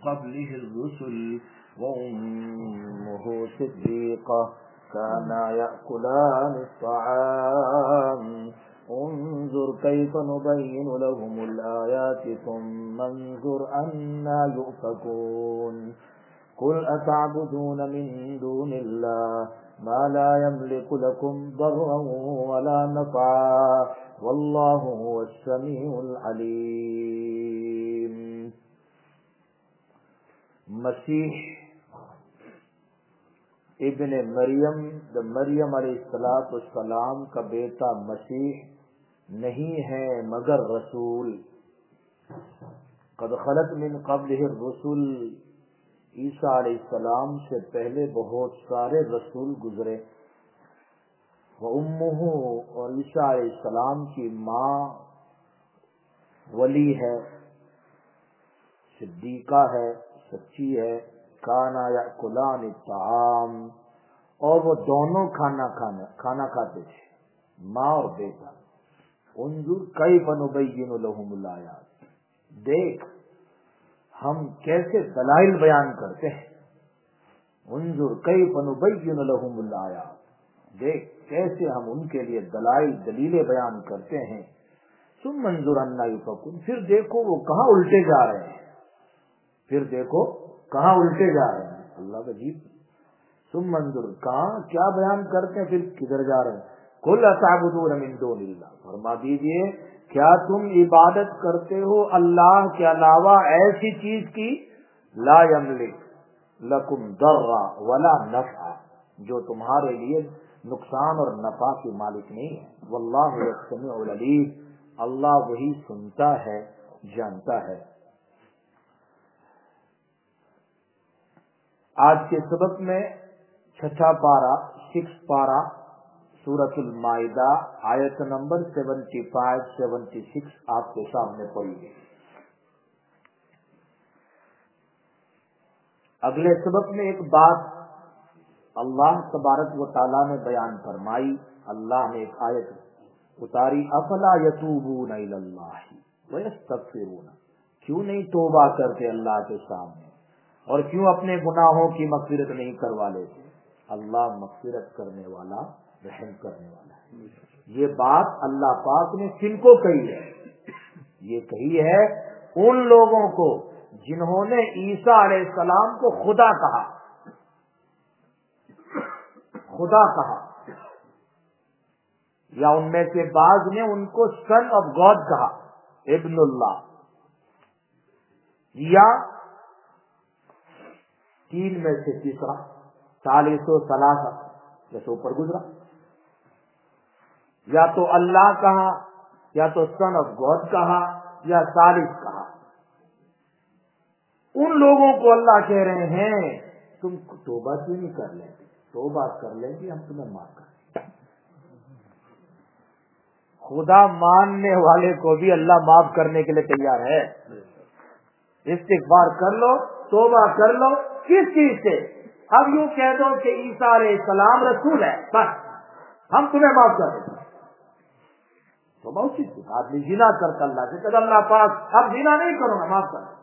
قبله الرسل وأمه صديقة كانا يأكلان الطعام انظر كيف نبين لهم الآيات ثم انظر أنا يؤفكون قل أتعبدون من دون الله ما لا يملك لكم ضرا ولا نفعا والله هو السميع العليم۔ مسیح ابن مریم مریم علیہ السلام کا بیٹا مسیح نہیں ہے مگر رسول۔ قد خلت من قبلہ الرسل، عیسیٰ علیہ السلام سے پہلے بہت سارے رسول گزرے۔ وَأُمُّهُ، اور عیسیٰ علیہ السلام کی ماں ولی ہے، صدیقہ ہے، سچی ہے۔ کانا یأکلان الطعام، اور وہ دونوں کھانا کھاتے تھے، ماں اور بیٹا۔ انظر کیف نبین لہم الآیات، دیکھ ہم کیسے دلائل بیان کرتے ہیں۔ انظر کیف نبین لہم الآیات، دیکھ کیسے ہم ان کے لیے دلیلیں بیان کرتے ہیں۔ ثم انظر انا یؤفکون، پھر دیکھو وہ کہاں الٹے جا رہے ہیں، اللہ کا عجیب۔ ثم انظر، کہاں کیا بیان کرتے ہیں، پھر کدھر جا رہے ہیں۔ قل اتعبدون من دون اللہ، فرما دیجئے کیا تم عبادت کرتے ہو اللہ کے علاوہ ایسی چیز کی لا یملک لکم ضرا ولا نفعا، جو تمہارے لیے نقصان اور نفع کے مالک نہیں ہے۔ واللہ السمیع العلیم، اللہ وہی سنتا ہے جانتا ہے۔ آج کے سبق میں چھٹا پارہ سورۃ المائدہ آیت نمبر 75-76 آپ کے سامنے پڑھی گئی۔ اگلے سبق میں ایک بات اللہ تبارک و تعالیٰ نے بیان فرمائی، اللہ نے ایک آیت اتاری، افلا یتوبون الی اللہ ویستغفرون، کیوں نہیں توبہ کرتے اللہ کے سامنے اور کیوں اپنے گناہوں کی مغفرت نہیں کروا لیتے۔ اللہ مغفرت کرنے والا، رحم کرنے والا ہے۔ یہ بات اللہ پاک نے کن کو کہی ہے؟ یہ کہی ہے ان لوگوں کو جنہوں نے عیسیٰ علیہ السلام کو خدا کہا، یا ان میں سے بعض نے ان کو سن آف گاڈ کہا، ابن اللہ، یا تین میں سے تیسرا، ثالث و ثلاثہ جیسے اوپر گزرا، یا تو اللہ کہا، یا تو سن آف گاڈ کہا، یا ثالث کہا۔ ان لوگوں کو اللہ کہہ رہے ہیں تم توبہ کیوں نہیں کر لیں گے؟ توبہ کر لیں گے ہم تمہیں معاف کر دیں گے۔ خدا ماننے والے کو بھی اللہ معاف کرنے کے لیے تیار ہے۔ استغفار کر لو، توبہ کر لو، کس چیز سے؟ اب یوں کہہ دو کہ عیسیٰ علیہ السلام رسول ہے، بس ہم تمہیں معاف کر دیں گے۔ تو بہت سی آدمی زنا کرتا اللہ سے کہ اللہ پاک اب زنا نہیں کروں گا، معاف کر دیں۔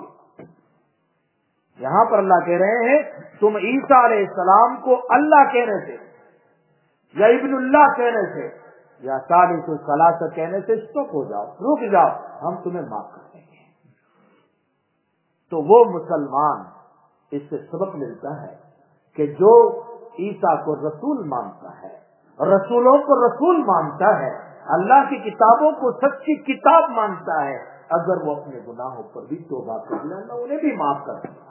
یہاں پر اللہ کہہ رہے ہیں تم عیسیٰ علیہ السلام کو اللہ کہنے سے، یا ابن اللہ کہنے سے، یا ثالث الثلاثہ کہنے سے اسٹاپ ہو جاؤ، رک جاؤ، ہم تمہیں معاف کر دیں گے۔ تو وہ مسلمان، اس سے سبق ملتا ہے کہ جو عیسیٰ کو رسول مانتا ہے، رسولوں کو رسول مانتا ہے، اللہ کی کتابوں کو سچی کتاب مانتا ہے، اگر وہ اپنے گناہوں پر بھی توبہ کر لے اللہ انہیں بھی معاف کر دے گا۔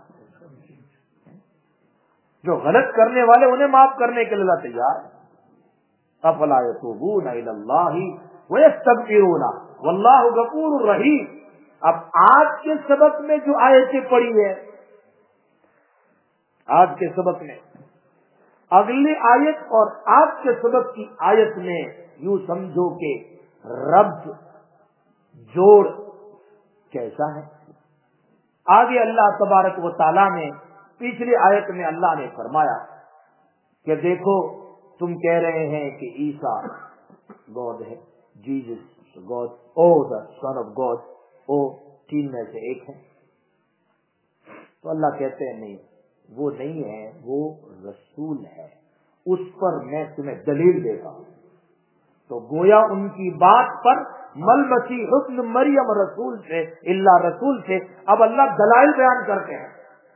جو غلط کرنے والے انہیں معاف کرنے کے لیے تیار ہے۔ افلا یتوبون الی اللہ ویستغفرون واللہ غفور رحیم۔ اب آج کے سبق میں جو آیتیں پڑھی ہے، آج کے سبق میں اگلی آیت اور آج کے سبق کی آیت میں یوں سمجھو کہ ربط، جوڑ کیسا ہے۔ آگے اللہ تبارک و تعالیٰ نے پچھلی آیت میں اللہ نے فرمایا کہ دیکھو تم کہہ رہے ہیں کہ عیسیٰ گاڈ ہے، Jesus God, or the son of God, او تین میں سے ایک ہے۔ تو اللہ کہتے ہیں نہیں، وہ نہیں ہے، وہ رسول ہے، اس پر میں تمہیں دلیل دیتا ہوں۔ تو گویا ان کی بات پر مل مسیح ابن مریم رسول سے الا رسول سے اب اللہ دلائل بیان کرتے ہیں۔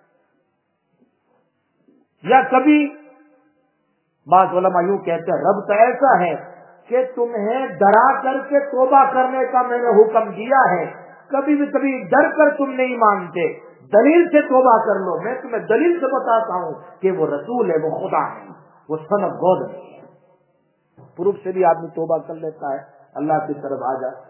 یا کبھی بعض علماء یوں کہتے ہیں رب تو ایسا ہے کہ تمہیں ڈرا کر کے توبہ کرنے کا میں نے حکم دیا ہے، کبھی بھی کبھی ڈر کر تم نہیں مانتے، دلیل سے توبہ کر لو، میں تمہیں دلیل سے بتاتا ہوں کہ وہ رسول ہے، وہ خدا نہیں، وہ سن آف گاڈ نہیں ہے۔ پروف سے بھی آدمی توبہ کر لیتا ہے، اللہ کی طرف آ جائے۔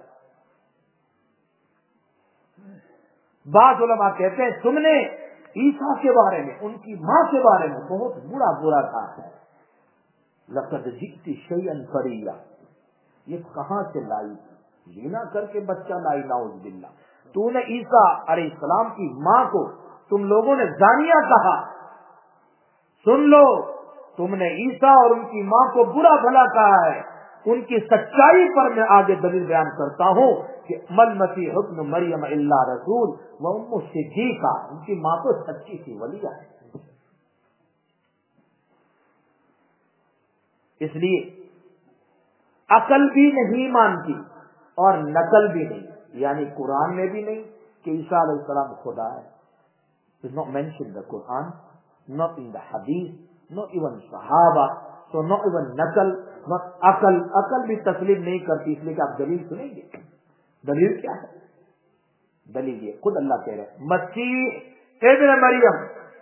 بعض علماء کہتے ہیں تم نے عیسیٰ کے بارے میں، ان کی ماں کے بارے میں بہت برا کہا ہے، لقد جئت شیئا فریا، یہ کہاں سے لائی؟ زنا کر کے بچہ لائی، نعوذ باللہ۔ تو نے عیسیٰ علیہ السلام کی ماں کو تم لوگوں نے زانیہ کہا، سن لو، تم نے عیسیٰ اور ان کی ماں کو برا بھلا کہا ہے۔ ان کی سچائی پر میں آگے دلیل بیان کرتا ہوں کہ مل مسیح ابن مریم الا رسول و ام صدیقہ، ان کی ماں تو سچی تھی، ولیہ ہے۔ اس لیے عقل بھی نہیں مانتی اور نقل بھی نہیں، یعنی قرآن میں بھی نہیں کہ عیسیٰ علیہ السلام خدا ہے۔ It's not mentioned in the Quran, not in the Hadith, not even Sahaba, so not even نقل، not عقل بھی تسلیم نہیں کرتی، اس لیے کہ آپ دلیل سنیں گے۔ دلیل کیا ہے؟ دلیل یہ خود اللہ کہہ رہے ہیں مسیح ابن مریم،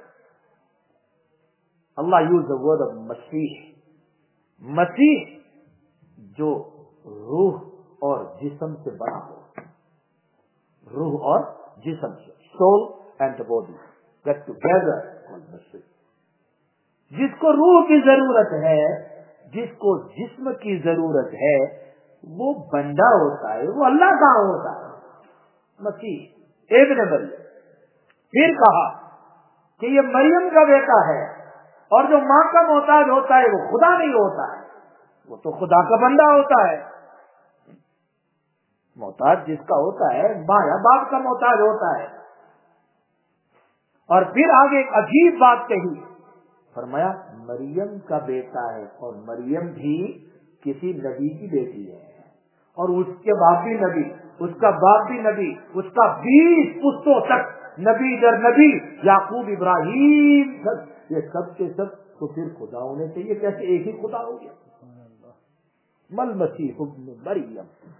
اللہ یوز the word of مسیح، مسیح جو روح اور جسم سے بنا ہو، روح اور جسم سے، soul and body get together called مسیح۔ جس کو روح کی ضرورت ہے، جس کو جسم کی ضرورت ہے، وہ بندہ ہوتا ہے، وہ اللہ کا ہوتا ہے، مسیح ابن مریم۔ پھر کہا کہ یہ مریم کا بیٹا ہے، اور جو ماں کا محتاج ہوتا ہے وہ خدا نہیں ہوتا ہے، وہ تو خدا کا بندہ ہوتا ہے۔ محتاج جس کا ہوتا ہے ماں یا باپ کا محتاج ہوتا ہے۔ اور پھر آگے ایک عجیب بات کہی، فرمایا مریم کا بیٹا ہے، اور مریم بھی کسی نبی کی بیٹی ہے، اور اس کے باپ بھی نبی، اس کا باپ بھی نبی، اس کا 20 پشتوں تک نبی در نبی، یعقوب ابراہیم، یہ سب کے سب تو پھر خدا ہونے چاہیے، کیسے ایک ہی خدا ہو گیا؟ مل مسیح ابن مریم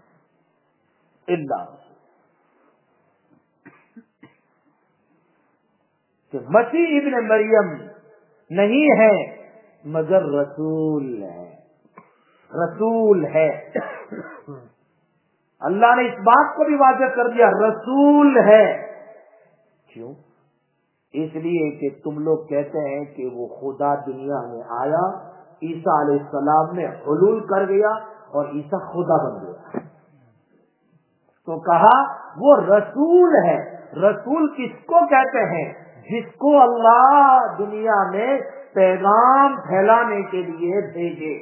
الا رسول، کہ مسیح ابن مریم نہیں ہے مگر رسول ہے، رسول ہے۔ اللہ نے اس بات کو بھی واضح کر دیا رسول ہے۔ کیوں؟ اس لیے کہ تم لوگ کہتے ہیں کہ وہ خدا دنیا میں آیا، عیسیٰ علیہ السلام نے حلول کر گیا اور عیسیٰ خدا بن گیا، تو کہا وہ رسول ہے۔ رسول کس کو کہتے ہیں؟ جس کو اللہ دنیا میں پیغام پھیلانے کے لیے بھیجے،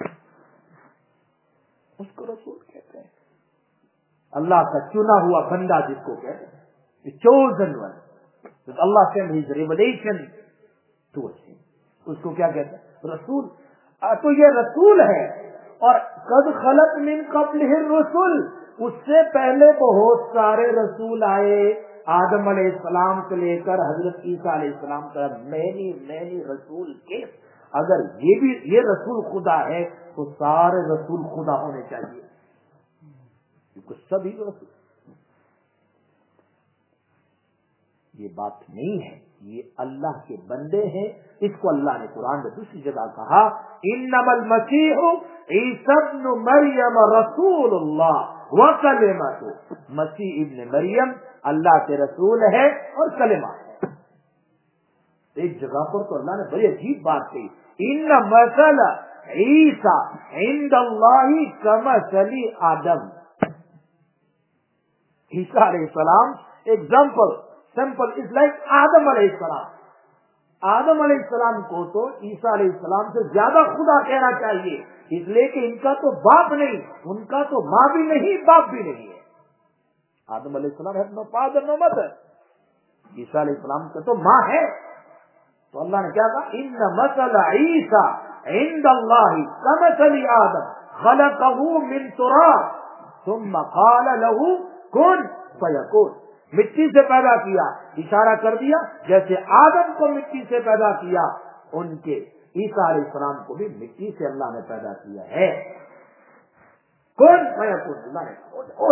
اس کو رسول کہتے ہیں۔ اللہ کا چنا ہوا بندہ جس کو کہتے ہیں، chosen one، Allah sent his revelation to us، اس کو کیا کہتے ہیں؟ رسول۔ تو یہ رسول ہے، اور قد خلت من قبلہ الرسل، اس سے پہلے بہت سارے رسول آئے، آدم علیہ السلام سے لے کر حضرت عیسیٰ علیہ السلام تک، مینی رسول کے۔ اگر یہ بھی یہ رسول خدا ہے تو سارے رسول خدا ہونے چاہیے، کیونکہ سبھی رسول۔ یہ بات نہیں ہے، یہ اللہ کے بندے ہیں۔ اس کو اللہ نے قرآن میں دوسری جگہ کہا انما المسیح عیسی ابن مریم رسول اللہ وکلمۃ، مسیح ابن مریم اللہ کے رسول ہے اور کلمہ ہے۔ ایک جگہ پر تو اللہ نے بڑی عجیب بات کہی، ان مثل عیسی عند اللہ کمثل آدم، عیسیٰ علیہ السلام ایگزامپل سمپل از لائک آدم علیہ السلام۔ آدم علیہ السلام کو تو عیسیٰ علیہ السلام سے زیادہ خدا کہنا چاہیے، اس لیے کہ ان کا تو باپ نہیں، ان کا تو ماں بھی نہیں، باپ بھی نہیں ہے۔ آدم علیہ السلام had no father, no mother. عیسیٰ علیہ السلام کا تو ماں ہے. تو اللہ نے کیا کہا؟ ان مثل عیسیٰ عند اللہ کمثل آدم خلقہ من تراب ثم قال له کن فیکون. مٹی سے پیدا کیا، اشارہ کر دیا جیسے آدم کو مٹی سے پیدا کیا، ان کے عیسیٰ علیہ السلام کو بھی مٹی سے اللہ نے پیدا کیا ہے. کن فیکون، اللہ نے ہو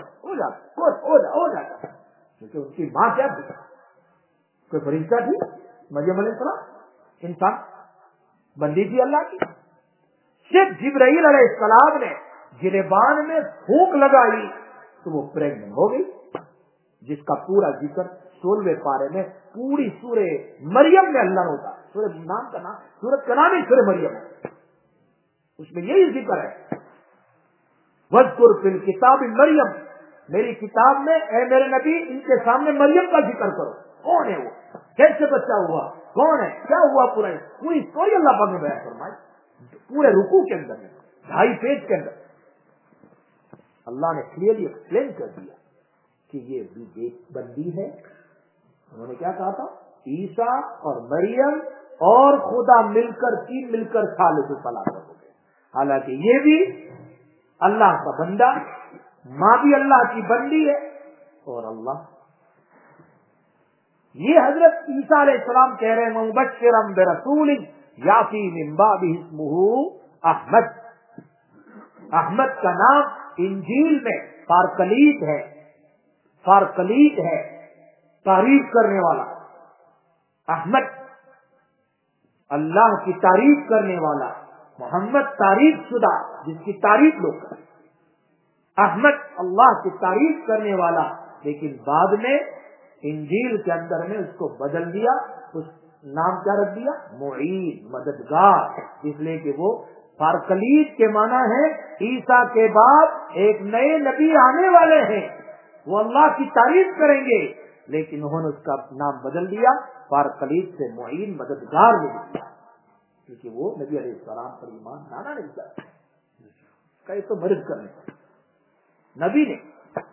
جاتا. کیونکہ ان کی ماں کیا تھی؟ کوئی فرشتہ تھی؟ مریم علیہ السلام انسان بندی تھی اللہ کی. صرف جبرائیل علیہ السلام نے گریبان میں پھونک لگائی تو وہ پریگننٹ ہو گئی، جس کا پورا ذکر 16ویں پارے میں پوری سورہ مریم میں اللہ نے ہوتا. سورت کا نام ہی سورہ مریم ہے، اس میں یہی ذکر ہے. وَاذْكُرْ فِي الْكِتَابِ مریم، میری کتاب میں اے میرے نبی ان کے سامنے مریم کا ذکر کرو. کون ہے وہ؟ کیسے بچہ ہوا؟ کون ہے؟ کیا ہوا؟ پوری اسٹوری اللہ پاک نے بیان فرمائی پورے رکوع کے اندر، 2.5 پیج کے اندر. اللہ نے کلیئرلی ایکسپلین کر دیا کہ یہ بھی ایک بندی ہے. انہوں نے کیا کہا تھا؟ عیسیٰ اور مریم اور خدا مل کر ثالث ثلاثہ ہو گئے. حالانکہ یہ بھی اللہ کا بندہ، ماں بھی اللہ کی بندی ہے. اور اللہ یہ حضرت عیسیٰ علیہ السلام کہہ رہے ہیں مبشرا برسول یاتی من بعدہ اسمہ احمد. احمد کا نام انجیل میں فارکلیت ہے. تعریف کرنے والا. احمد اللہ کی تعریف کرنے والا، محمد تعریف شدہ جس کی تعریف لوگ کریں. احمد اللہ کی تعریف کرنے والا. لیکن بعد میں انجیل کے اندر میں اس کو بدل دیا، اس نام کیا رکھ دیا؟ معین، مددگار. اس لیے کہ وہ فارکلیت کے معنی ہے عیسیٰ کے بعد ایک نئے نبی آنے والے ہیں، وہ اللہ کی تعریف کریں گے. لیکن انہوں نے اس کا نام بدل دیا، فارکلیت سے معین، مددگار لے دیا، کیونکہ وہ نبی علیہ السلام پر ایمان لانا نہیں چاہتا. کئی تو مدد کرنے نبی نے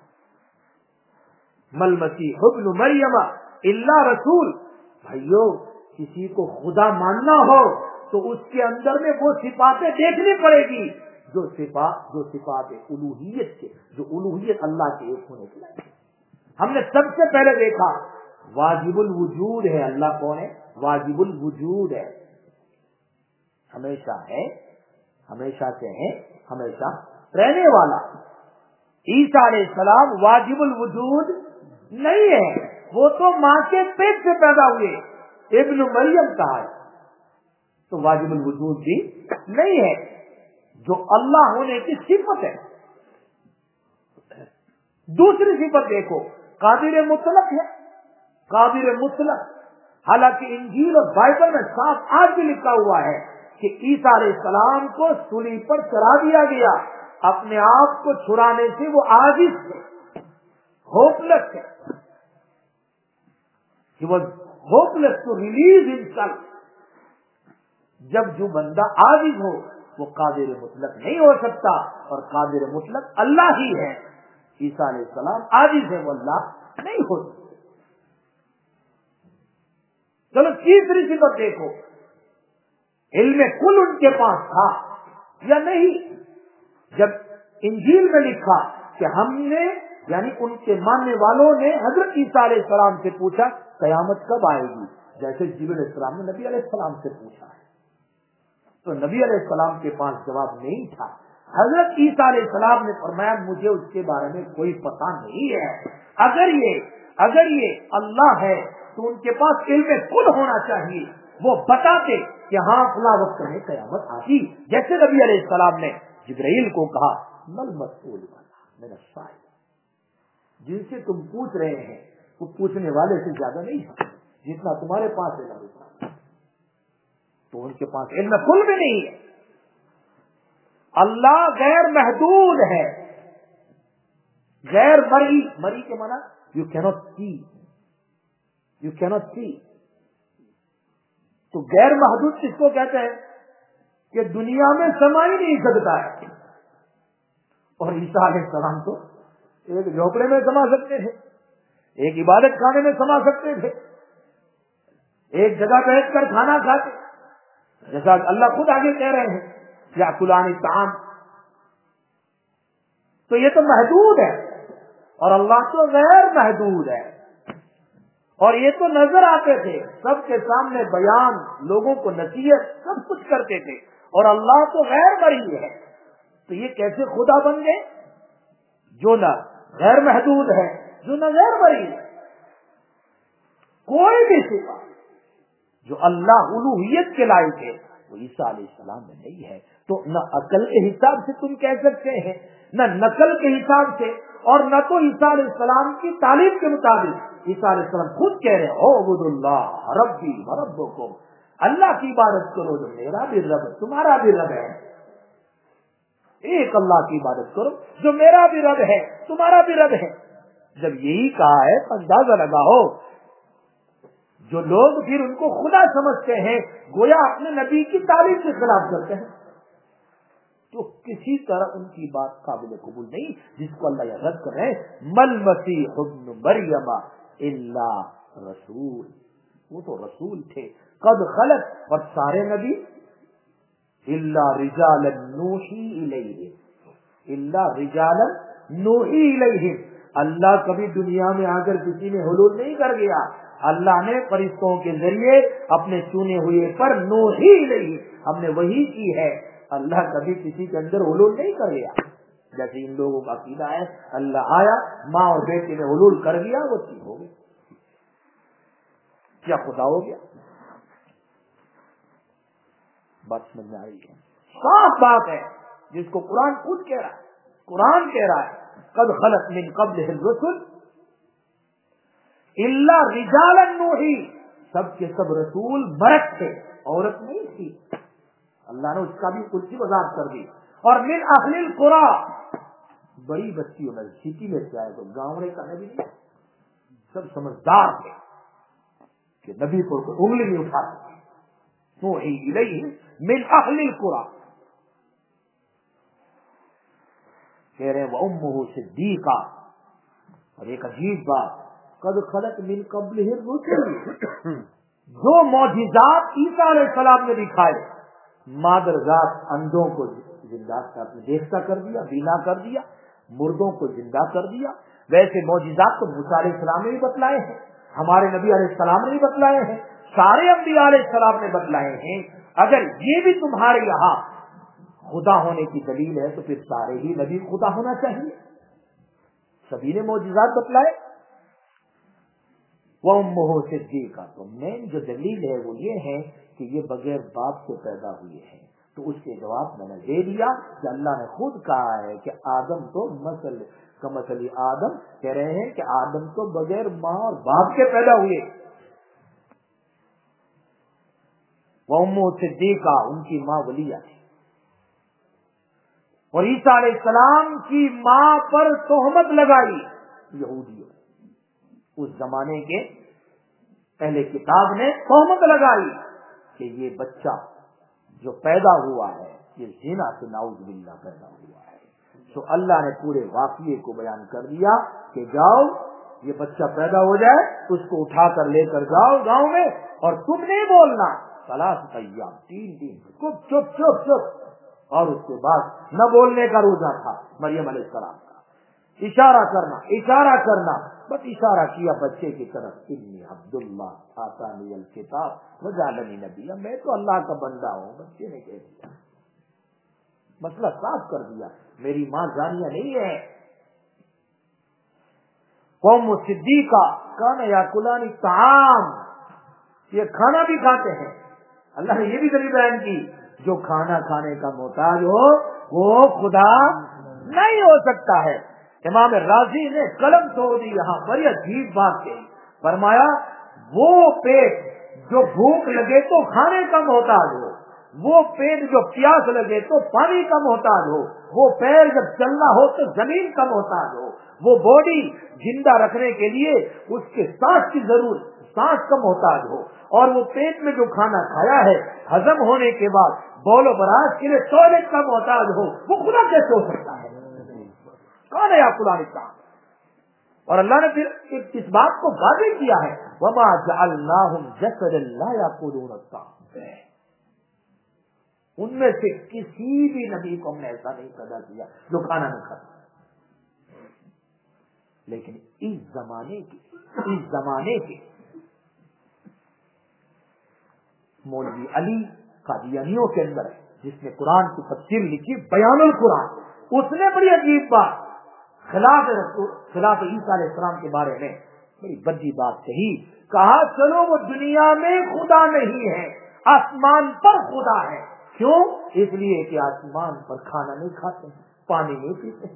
مل مسیح ابن مریم الا رسول. بھائیو، کسی کو خدا ماننا ہو تو اس کے اندر میں وہ صفاتیں دیکھنی پڑے گی جو صفات الوہیت کے، جو الوہیت اللہ کے ایک ہونے کے لائق. ہم نے سب سے پہلے دیکھا واجب الوجود ہے. اللہ کون ہے؟ واجب الوجود ہے، ہمیشہ ہے، ہمیشہ سے ہے، ہمیشہ رہنے والا. عیسیٰ علیہ السلام واجب الوجود نہیں ہے، وہ تو ماں کے پیٹ سے پیدا ہوئے، ابن مریم کہا ہے، تو واجب الوجود بھی نہیں ہے. جو اللہ ہونے کی صفت ہے. دوسری صفت دیکھو، قادر مطلق ہے. قادر مطلق، حالانکہ انجیل اور بائبل میں صاف آج بھی لکھا ہوا ہے کہ عیسیٰ علیہ السلام کو سولی پر چڑھا دیا گیا. اپنے آپ کو چھڑانے سے وہ عاجز تھے، ہوپلس تھے. He was hopeless to release himself. جب جو بندہ عاجز ہو وہ قادر مطلق نہیں ہو سکتا، اور قادر مطلق اللہ ہی ہے. عیسیٰ علیہ السلام عاجز ہے، وہ اللہ نہیں ہو سکتے. چلو تیسری صفت دیکھو، علم کل ان کے پاس تھا یا نہیں؟ جب انجیل میں لکھا کہ ہم نے، یعنی ان کے ماننے والوں نے حضرت عیسیٰ علیہ السلام سے پوچھا قیامت کب آئے گی، جیسے جبرائیل علیہ السلام نے نبی علیہ السلام سے پوچھا ہے، تو نبی علیہ السلام کے پاس جواب نہیں تھا. حضرت عیسیٰ علیہ السلام نے فرمایا مجھے اس کے بارے میں کوئی پتہ نہیں ہے. اگر یہ اللہ ہے تو ان کے پاس علم کل ہونا چاہیے، وہ بتاتے کہ ہاں فلاں وقت میں قیامت آتی. جیسے نبی علیہ السلام نے جبرائیل کو کہا مل مسئول میرا سائل، جن سے تم پوچھ رہے ہیں وہ پوچھنے والے سے زیادہ نہیں ہے، جتنا تمہارے پاس علم ہے تو ان کے پاس علم کل بھی نہیں ہے. اللہ غیر محدود ہے، غیر مری کے معنی یو کینوٹ سی. تو غیر محدود کس کو کہتے ہیں؟ کہ دنیا میں سما ہی نہیں سکتا ہے. اور عیسیٰ علیہ السلام تو ایک جھوپڑے میں سما سکتے ہیں، एक इबादत खाने में समा सकते थे, एक जगह बैठ कर खाना खाते, जैसा अल्लाह खुद आगे कह रहे हैं या कुलानी ताम। तो ये तो महदूद है और अल्लाह तो गैर महदूद है। और ये तो नजर आते थे, सबके सामने बयान, लोगों को नसीहत, सब कुछ करते थे, और अल्लाह तो गैर मरीज है। तो ये कैसे खुदा बन गए जो न गैर महदूद है, जो न गैर मरीज है। कोई भी सिफा जो अल्लाह उलूहियत के लायक है वो ईसा अलैहिस्सलाम में नहीं है। तो न अकल के हिसाब से तुम कह सकते हैं, न नकल के हिसाब से, और न तो ईसा अलैहिस्सलाम की तालीम के मुताबिक। ईसा अलैहिस्सलाम खुद कह रहे हो उबुदुल्लाह रब्बी व रब्बुकुम, अल्लाह की इबादत करो जो मेरा भी रब तुम्हारा भी रब है। एक अल्लाह की इबादत करो जो मेरा भी रब है तुम्हारा भी रब है। जब यही कहा है तो अंदाजा लगाओ, जो लोग फिर उनको खुदा समझते हैं, गोया अपने नबी की तालीम के खिलाफ करते हैं, तो किसी तरह उनकी बात काबिल कबूल नहीं। जिसको अल्लाह यह रद्द कर रहे हैं, मल मसीह इब्न मरियम इल्ला रसूल, वो तो रसूल थे, कद खलत, और सारे नबी, इल्ला रिजालन नूही इलैहिम, इल्ला रिजालन नूही इलैहिम। अल्लाह कभी दुनिया में आकर किसी में हुलूल नहीं कर गया, अल्लाह ने फरिश्तों के जरिए अपने चुने हुए पर नूही इलैहि, हमने वही की है। अल्लाह कभी किसी के अंदर हुलूल नहीं कर गया। जैसे इन लोगों का अकीदा है अल्लाह आया, माँ और बेटे ने हुलूल कर दिया, वो ठीक हो गई, क्या खुदा हो गया। बात समझ में आ रही है? साफ बात है जिसको कुरान खुद कह रहा है। कुरान कह रहा है कद खलत मिन क़ब्लिहिर रुसुल इल्ला रिजालन नूही, सबके सब रसूल मर्द थे, औरत नहीं थी। अल्लाह ने उसका भी कुछ ही वजाहत कर दी। और मिन अहलिल कुरा, बड़ी बस्तियों में, सिटी में से आए, तो गाँव का नबी नहीं, सब समझदार थे कि नबी को उंगली नहीं उठा सके। नूही इलैहि मिन अहलिल कुरा, कह रहे व उम्मुहु सिद्दीका। और एक अजीब बात, कद खलत मिन क़ब्लिहिर रुसुल, जो मौजिज़ात ईसा अलैहिस्सलाम ने दिखाए, मादरजात अंधों को जिंदा देखता कर दिया, बीना कर दिया, मुर्दों को जिंदा कर दिया, वैसे मौजिज़ात तो मूसा अलैहिस्सलाम ने भी बतलाए हैं, हमारे नबी अलैहिस्सलाम ने भी बतलाए हैं, सारे अंबिया अलैहिस्सलाम ने बतलाए हैं। अगर ये भी तुम्हारे यहाँ खुदा होने की दलील है तो फिर सारे ही नबी खुदा होना चाहिए, सभी ने मौजिज़ात बतलाए। वह उम्मुहु सिद्दीका, तो मेन जो दलील है वो ये है कि ये बगैर बाप से पैदा हुए हैं। तो उसके जवाब मैंने दे दिया कि अल्लाह ने खुद कहा है कि आदम तो मसली आदम, कह रहे हैं कि आदम तो बगैर माँ और बाप के पैदा हुए। वह उम्मुहु सिद्दीका, उनकी माँ वलिया थी। और ईसा अलैहिस्सलाम की माँ पर तोहमत लगाई यहूदियों, उस जमाने के पहले किताब ने तोहमत लगाई कि ये बच्चा जो पैदा हुआ है ये ज़िना से नाउज़ बिल्लाह पैदा हुआ है। तो अल्लाह ने पूरे वाक़ये को बयान कर दिया कि जाओ ये बच्चा पैदा हो जाए, उसको उठाकर लेकर जाओ गांव में, और तुम नहीं बोलना सलास अय्याम, 3 दिन चुप चुप चुप चुप। और उसके बाद न बोलने का रोजा था मरियम अलैहिस्सलाम का, इशारा करना, बस इशारा किया बच्चे की तरफ, इन्नी अब्दुल्लाह आतानी अल किताब व जअलनी नबिय्या, मैं तो अल्लाह का बंदा हूँ। बच्चे ने कह दिया, मसला साफ कर दिया, मेरी माँ जानिया नहीं है। कौम सिद्दीका कान याकुलानी ताम, ये खाना भी खाते हैं। अल्लाह ने ये भी दलील बयान की, जो खाना खाने का मोहताज हो वो खुदा नहीं हो सकता है। इमाम राजी ने कलम तोड़ दी यहाँ पर, यह अजीब बात कही, फरमाया वो पेट जो भूख लगे तो खाने का मोहताज हो, वो पेट जो प्यास लगे तो पानी का मोहताज हो, वो पैर जब चलना हो तो जमीन का मोहताज हो, वो बॉडी जिंदा रखने के लिए उसके सांस की जरूरत, सांस का मोहताज हो, और वो पेट में जो खाना खाया है हजम होने के बाद बौलो बराज के लिए टॉयलेट का मोहताज हो, वो खुदा कैसे हो सकता है? कौन है आप पुरानी का? اور اللہ نے پھر اس بات کو واضح کیا ہے وما جعلناہم جسدا لا یاکلون الطعام، ان میں سے کسی بھی نبی کو ہم نے ایسا نہیں پیدا کیا جو کھانا نہیں کھاتا، لیکن اس زمانے کے مولوی علی قادیانیوں کے اندر ہے جس نے قرآن کی تفسیر لکھی بیان القرآن، اس نے بڑی عجیب بات خلاف عیسیٰ علیہ السلام کے بارے میں بڑی بدی بات کہی، کہا چلو وہ دنیا میں خدا نہیں ہے، آسمان پر خدا ہے۔ کیوں؟ اس لیے کہ آسمان پر کھانا نہیں کھاتے، پانی نہیں پیتے۔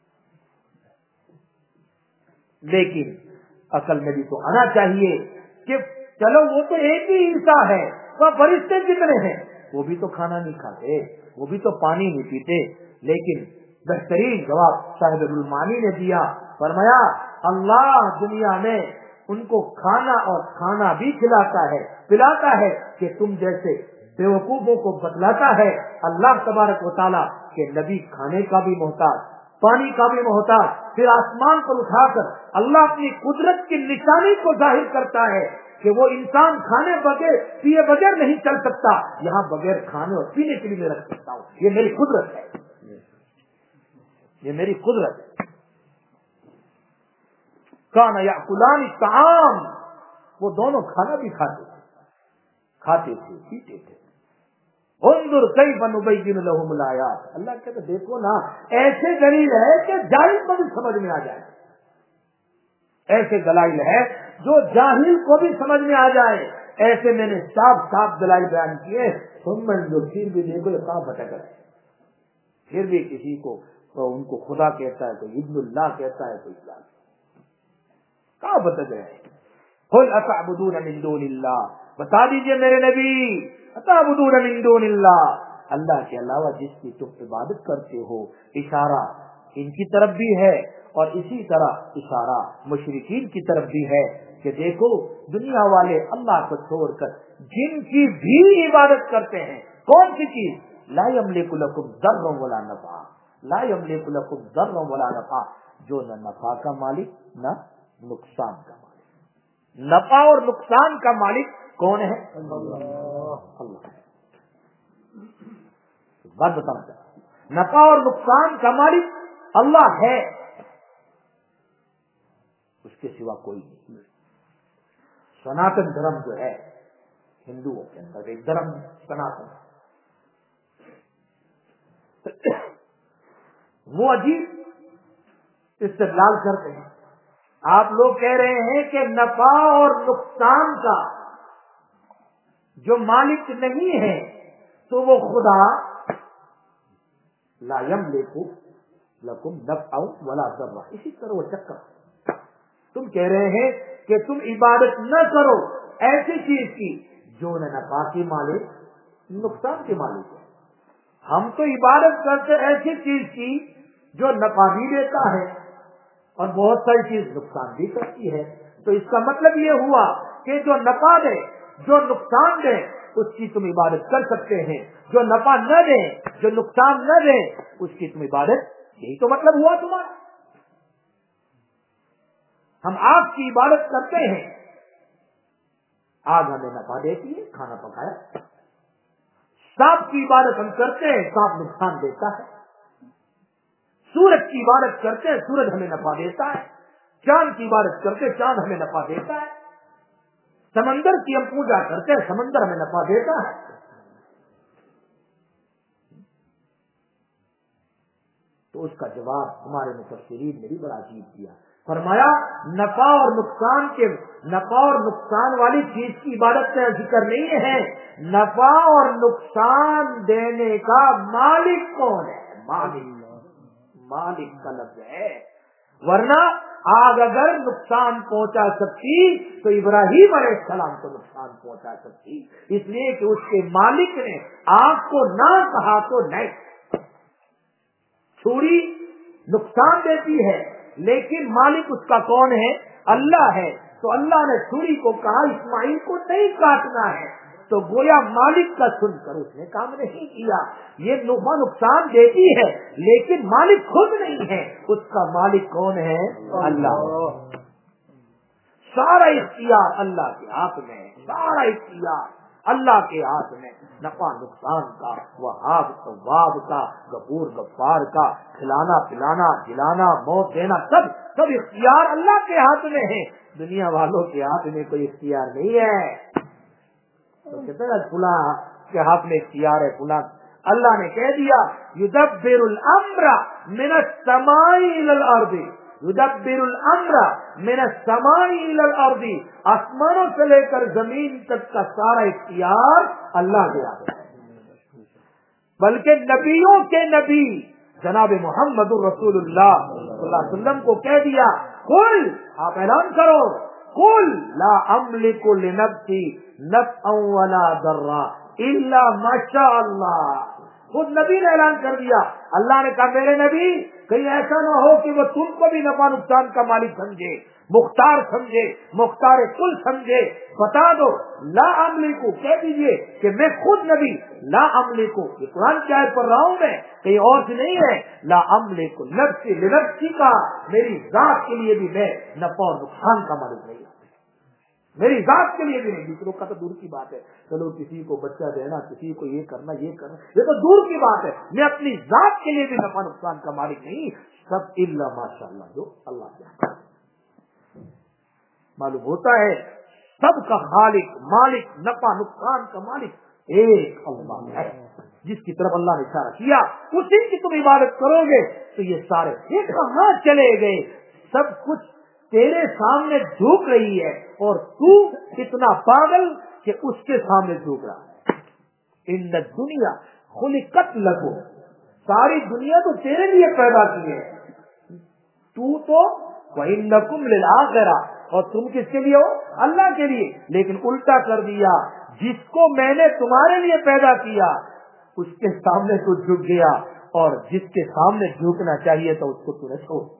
لیکن عقل میں بھی تو آنا چاہیے کہ چلو وہ تو ایک ہی عیسیٰ ہے، وہ فرشتے کتنے ہیں، وہ بھی تو کھانا نہیں کھاتے، وہ بھی تو پانی نہیں پیتے۔ لیکن بہترین جواب صاحب المعانی نے دیا، فرمایا اللہ دنیا میں ان کو کھانا بھی کھلاتا ہے پلاتا ہے کہ تم جیسے بیوقوفوں کو بتلاتا ہے۔ اللہ تبارک و تعالیٰ کے نبی کھانے کا بھی محتاج، پانی کا بھی محتاج، پھر آسمان پر اٹھا کر اللہ اپنی قدرت کی نشانی کو ظاہر کرتا ہے کہ وہ انسان کھانے بغیر پیے بغیر نہیں چل سکتا، یہاں بغیر کھانے اور پینے کے لیے میں رکھ سکتا ہوں، یہ میری قدرت ہے، یہ میری قدرت ہے۔ کان یاکلان الطعام، وہ دونوں کھانا بھی کھاتے تھے پیتے تھے۔ انظر کیف نبین لهم الآیات، اللہ کہتے دیکھو نا ایسے دلیل ہے کہ جاہل کو بھی سمجھ میں آ جائے، ایسے دلائل ہے جو جاہل کو بھی سمجھ میں آ جائے، ایسے میں نے صاف دلائل بیان کیے۔ ثم انظر، پھر بھی دیکھو یہ کہاں بھٹک رہے، پھر بھی کسی کو ان کو خدا کہتا ہے، کوئی ابن اللہ کہتا ہے، کوئی کیا کہاں بھٹک رہے ہیں۔ قل اتعبدون من دون اللہ، بتا دیجئے میرے نبی، اتعبدون من دون اللہ، اللہ کے علاوہ جس کی تم عبادت کرتے ہو، اشارہ ان کی طرف بھی ہے اور اسی طرح اشارہ مشرکین کی طرف بھی ہے کہ دیکھو دنیا والے اللہ کو چھوڑ کر جن کی بھی عبادت کرتے ہیں، کون سی چیز؟ لا یملک لکم ضرا ولا نفع، لا یملک لکم ضرا ولا نفع، جو نہ نفع کا مالک نہ نقصان کا مالک۔ نفع اور نقصان کا مالک کون ہے؟ اللہ ہے۔ بات بتانا چاہتا ہوں، نفع اور نقصان کا مالک اللہ ہے، اس کے سوا کوئی نہیں۔ سناتن دھرم جو ہے ہندوؤں کے اندر ایک دھرم سناتن، وہ عجیب استدلال کرتے ہیں۔ آپ لوگ کہہ رہے ہیں کہ نفع اور نقصان کا جو مالک نہیں ہے تو وہ خدا لا یملک لکم نفعا ولا ضرا، اسی طرح وہ چکر تم کہہ رہے ہیں کہ تم عبادت نہ کرو ایسی چیز کی جو نہ نفع کی مالک نقصان کے مالک ہے، ہم تو عبادت کرتے ایسی چیز کی جو نفع بھی دیتا ہے اور بہت ساری چیز نقصان بھی کرتی ہے۔ تو اس کا مطلب یہ ہوا کہ جو نفع دے جو نقصان دے اس کی تم عبادت کر سکتے ہیں، جو نفع نہ دے جو نقصان نہ دے اس کی تم عبادت، یہی تو مطلب ہوا تمہارا۔ ہم آگ کی عبادت کرتے ہیں، آگ ہمیں نفع دیتی ہے، کھانا پکایا۔ سانپ کی عبادت ہم کرتے ہیں، سانپ نقصان دیتا ہے۔ سورج کی عبادت کرتے ہیں، سورج ہمیں نفع دیتا ہے۔ چاند کی عبادت کرتے ہیں، چاند ہمیں نفع دیتا ہے۔ سمندر کی ہم پوجا کرتے ہیں، سمندر ہمیں نفع دیتا ہے۔ تو اس کا جواب ہمارے مفسرین نے بھی بڑا عجیب دیا، فرمایا نفع اور نقصان والی چیز کی عبادت کا ذکر نہیں ہے، نفع اور نقصان دینے کا مالک کون ہے؟ مالک کا لفظ ہے، ورنہ آگ اگر نقصان پہنچا سکتی تو ابراہیم علیہ السلام کو نقصان پہنچا سکتی، اس لیے کہ اس کے مالک نے آگ کو نہ کہا تو نہیں۔ چھری نقصان دیتی ہے لیکن مالک اس کا کون ہے؟ اللہ ہے۔ تو اللہ نے چھری کو کہا اسماعیل کو نہیں کاٹنا ہے، تو گویا مالک کا سن کر اس نے کام نہیں کیا. یہ نقصان دیتی ہے لیکن مالک خود نہیں ہے, اس کا مالک کون ہے؟ اللہ. سارا اختیار اللہ کے ہاتھ میں ہے, سارا اختیار اللہ کے ہاتھ میں. نفع نقصان کا, وہاب ثواب کا, غفور غفار کا, کھلانا پلانا, جلانا, موت دینا, سب اختیار اللہ کے ہاتھ میں ہے. دنیا والوں کے ہاتھ میں کوئی اختیار نہیں ہے. تو کہتے ہیں فلاں کے ہاتھ میں اختیار ہے فلاں. اللہ نے کہہ دیا یدبر الامر من السماء الى الارض, یدبر الامر من السماء الى الارض, آسمانوں سے لے کر زمین تک کا سارا اختیار اللہ کے ہاتھ میں. بلکہ نبیوں کے نبی جناب محمد رسول اللہ صلی اللہ علیہ وسلم کو کہہ دیا قل, آپ اعلان کرو, قل لا املک لنفسی نفعا ولا ضرا الا ما شاء اللہ. خود نبی نے اعلان کر دیا. اللہ نے کہا میرے نبی کہیں ایسا نہ ہو کہ وہ تم کو بھی نفع نقصان کا مالک سمجھے, مختار سمجھے, مختار کل سمجھے. بتا دو لا املکو, کہہ دیجئے کہ میں خود نبی لا املکو, یہ قرآن کی آیت پڑھ رہا ہوں میں, کہیں اور سے نہیں ہے. لا املکو نفسی لنفسی کا, میری ذات کے لیے بھی میں نفع اور نقصان کا مالک نہیں, میری ذات کے لیے بھی نہیں. دوسروں کا تو دور کی بات ہے, چلو کسی کو بچہ دینا, کسی کو یہ کرنا, یہ تو دور کی بات ہے. میں اپنی ذات کے لیے بھی نفع نقصان کا مالک نہیں. سب الا ماشاء اللہ, جو اللہ چاہتا ہے. معلوم ہوتا ہے سب کا خالق مالک نفع نقصان کا مالک ایک اللہ ہے, جس کی طرف اللہ نے اشارہ کیا اسی کی تم عبادت کرو گے تو یہ سارے یہ کہاں چلے گئے. سب کچھ تیرے سامنے جھوک رہی ہے اور تو اتنا پاگل کہ اس کے سامنے جھوک رہا ہے. ان دنیا خلقت لکم, ساری دنیا تو تیرے لیے پیدا کی ہے, تو وَإِنَّكُمْ لِلْآخِرَةِ, اور تم کس کے لیے ہو؟ اللہ کے لیے. لیکن الٹا کر دیا, جس کو میں نے تمہارے لیے پیدا کیا اس کے سامنے تو جھک گیا, اور جس کے سامنے جھکنا چاہیے تو اس کو تو نے چھوڑ دیا.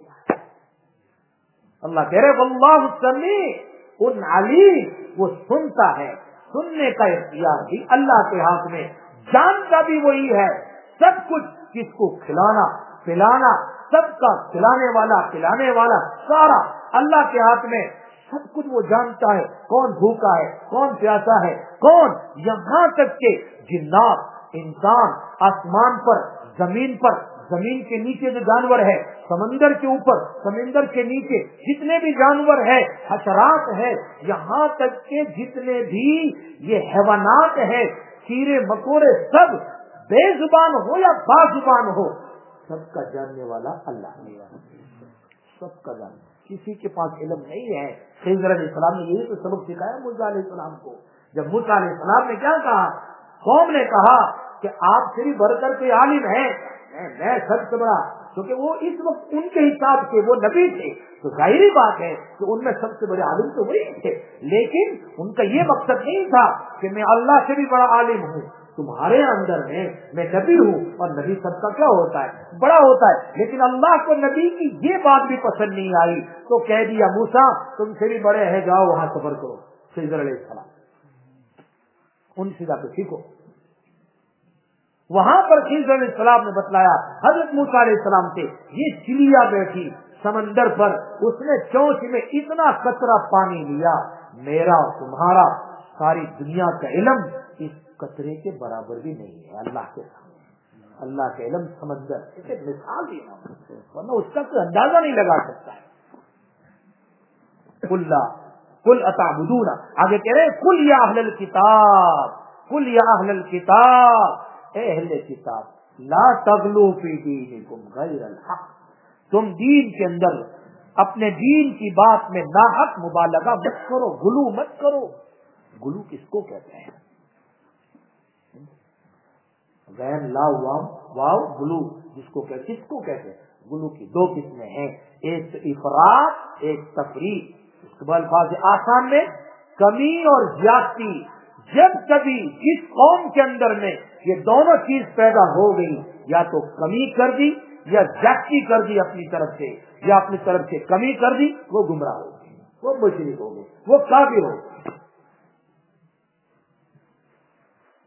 اللہ کہہ رہے واللہ سمیع علیم, وہ سنتا ہے, سننے کا اختیار بھی اللہ کے ہاتھ میں, جانتا بھی وہی ہے. سب کچھ کس کو کھلانا پلانا, سب کا کھلانے والا سارا اللہ کے ہاتھ میں. سب کچھ وہ جانتا ہے, کون بھوکا ہے, کون پیاسا ہے, کون, یہاں تک کہ جنات, انسان, آسمان پر, زمین پر, زمین کے نیچے جو جانور ہے, سمندر کے اوپر, سمندر کے نیچے جتنے بھی جانور ہے, حشرات ہے, یہاں تک کہ جتنے بھی یہ حیوانات ہے, کیڑے مکوڑے, سب بے زبان ہو یا با زبان ہو, سب کا جاننے والا اللہ ہے. سب کا جاننے, کسی کے پاس علم نہیں ہے. خضر علیہ السلام نے یہی تو سبق سکھایا موسیٰ علیہ السلام کو. جب موسیٰ علیہ السلام نے کیا کہا, قوم نے کہا کہ آپ سے بھی بڑھ کر کے عالم ہیں, میں سب سے بڑا, کیونکہ وہ اس وقت ان کے حساب سے وہ نبی تھے, تو ظاہری بات ہے کہ ان میں سب سے بڑے عالم تو وہی تھے. لیکن ان کا یہ مقصد نہیں تھا کہ میں اللہ سے بھی بڑا عالم ہوں. تمہارے اندر میں نبی ہوں, اور نبی سب کا کیا ہوتا ہے, بڑا ہوتا ہے. لیکن اللہ کو نبی کی یہ بات بھی پسند نہیں آئی, تو کہہ دیا موسیٰ تم سے بھی بڑے ہیں, جاؤ وہاں سفر کرو. خضر علیہ السلام ان سے جا کے سیکھو. وہاں پر خضر علیہ السلام نے بتلایا حضرت موسیٰ علیہ السلام سے, یہ چڑیا بیٹھی سمندر پر, اس نے چونچ میں اتنا قطرہ پانی لیا, میرا اور تمہارا ساری دنیا کا علم اس قطرے کے برابر بھی نہیں ہے اللہ کے سامنے. اللہ کا علم سمندر, اسے مثال دی ورنہ اس کا کوئی اندازہ نہیں لگا سکتا ہے. قل اتعبدون, آگے کہہ رہے قل یا اہل الکتاب, قل یا اہل الکتاب, اے اہل کتاب, لا تغلوا فی دینکم غیر الحق, تم دین کے اندر اپنے دین کی بات میں ناحق مبالغہ مت کرو, غلو مت کرو. غلو کس کو کہتے ہیں؟ غیر لا واو غلو جس کو کہتے ہیں. غلو کی دو قسمیں ہیں, ایک افراط, ایک تفریط. الفاظ آسان میں کمی اور زیادتی. جب کبھی جس قوم کے اندر میں یہ دونوں چیز پیدا ہو گئی, یا تو کمی کر دی یا زیادتی کر دی اپنی طرف سے, یا اپنی طرف سے کمی کر دی, وہ گمراہ ہو گئی, وہ مشرک ہو گئے, وہ کافر ہو گئے.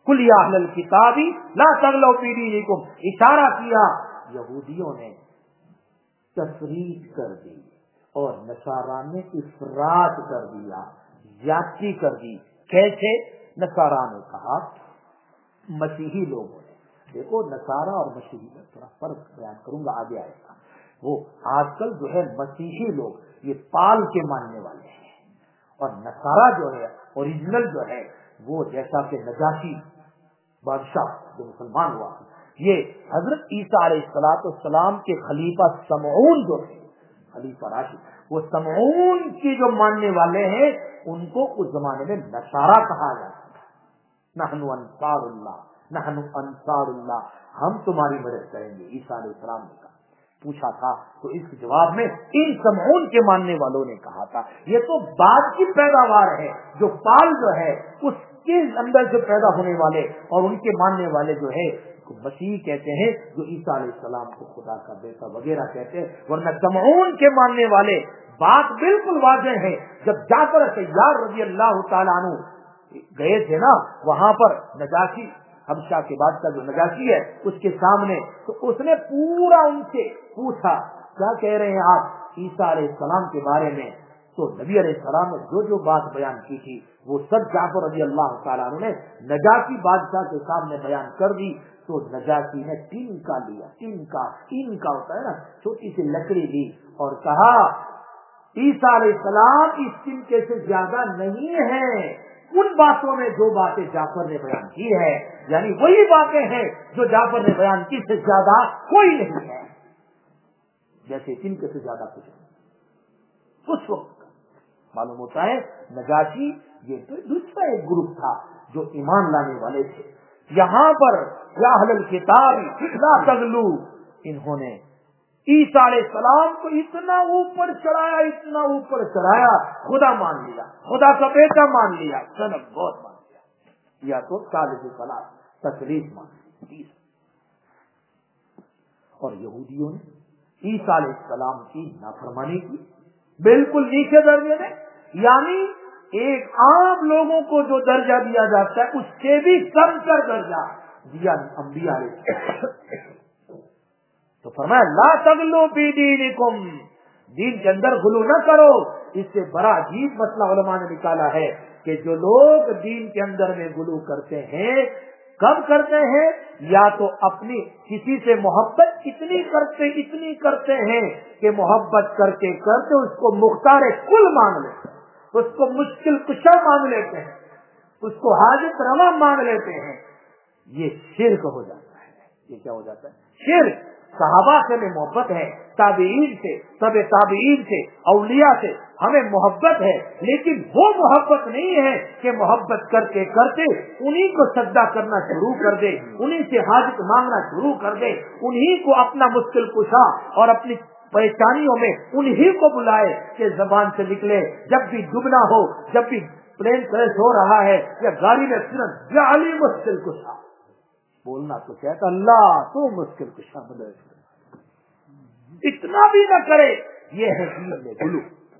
कुल या अहलल किताबी ला तगलू फी दीनिकुम, इशारा किया यहूदियों ने तफरीक कर दी और नसारा ने इफरात कर दिया, ज्यादती कर दी। कैसे? नसारा ने कहा मसीही लोगों ने, देखो नसारा और मसीही में थोड़ा फर्क बयान करूंगा, आगे आएगा। वो आजकल जो है मसीही लोग ये पाल के मानने वाले हैं, और नसारा जो है ओरिजिनल जो है वो जैसा कि नजाशी बादशाह जो मुसलमान हुआ, ये हजरत ईसा अलैहिस्सलाम के खलीफा समऊन जो है खलीफा राशिद, वो समऊन की जो मानने वाले हैं उनको उस जमाने में नसारा कहा जाता था। नहनु अंसारुल्लाह, नहनु अंसारुल्लाह, हम तुम्हारी मदद करेंगे, ईसा अलैहिस्सलाम ने कहा। पूछा था तो इस जवाब में इन समऊन के मानने वालों ने कहा था ये तो बाद की पैदावार है, जो पाल जो है उसके अंदर से पैदा होने वाले और उनके मानने वाले जो है मसीह कहते हैं, जो ईसा अलैहिस्सलाम को खुदा का बेटा वगैरह कहते हैं, वरना समऊन के मानने वाले बात बिल्कुल वाज़ेह है। जब जाफर सय्यार रज़ी अल्लाह तआला अन्हु गए थे ना वहां पर नजाशी हबशा के बादशाह जो नजाशी है उसके सामने, तो उसने पूरा उनसे पूछा क्या कह रहे हैं आप ईसा अलैहिस्सलाम के बारे में। तो नबी अलैहिस्सलाम ने जो जो बात बयान की थी वो सब जाफर रज़ी अल्लाह तआला अन्हु ने नजाशी बादशाह के सामने बयान कर दी। तो नजाशी ने तिनका लिया, तिनका होता है ना, छोटी सी लकड़ी ली और कहा ईसा अलैहिस्सलाम इस तिनके से ज्यादा नहीं है। उन बातों में जो बातें जाफर ने बयान की है, यानी वही बातें हैं जो जाफर ने बयान की, से ज्यादा कोई नहीं है, जैसे तिनके से ज्यादा कुछ नहीं। उस वक्त मालूम होता है नजाशी ये तो दूसरा एक ग्रुप था जो ईमान लाने वाले थे। यहाँ पर या अहलल किताब ला तगलू, इन्होंने ईसा अलैहिस्सलाम को इतना ऊपर चढ़ाया, इतना ऊपर चढ़ाया, खुदा मान लिया, खुदा का बेटा मान लिया, सनब बहुत मान लिया, या तो सालिस सलात तकलीफ मान ली। और यहूदियों ने ईसा अलैहिस्सलाम की नाफरमानी की बिल्कुल नीचे दर्जे में, यानी एक आम लोगों को जो दर्जा दिया जाता है उससे भी कम कर दर्जा दिया अंबिया अलैहिस्सलाम। तो फरमाया ला तगलू फी दीनिकुम, दीन के अंदर गुलू न करो। इससे बड़ा अजीब मसला उलमा ने निकाला है कि जो लोग दीन के अंदर में गुलू करते हैं कब करते हैं, या तो अपनी किसी से मोहब्बत इतनी करते हैं कि मोहब्बत करते करते उसको मुख्तार कुल मान लेते हैं, उसको मुश्किल कुशा मान लेते हैं, उसको हाजित रवा मान लेते हैं, ये शिर्क हो जाता है। ये क्या हो जाता है? शिर्क। सहाबा से हमें मोहब्बत है, ताबीईन से, तबे ताबीईन से, औलिया से हमें मोहब्बत है, लेकिन वो मोहब्बत नहीं है कि मोहब्बत करते करते उन्हीं को सजदा करना शुरू कर दे, उन्हीं से हाजित मांगना शुरू कर दे, उन्हीं को अपना मुश्किल कुशा और अपनी परेशानियों में उन्हीं को बुलाए कि जबान से निकले जब भी डूबना हो, जब भी प्लेन क्रैश हो रहा है या गाड़ी में एक्सीडेंट, या अली मुश्किल कुशा बोलना तो कहता अल्लाह तो मुश्किल कुशा बदल, इतना भी न करे, ये है दीन में गुलू।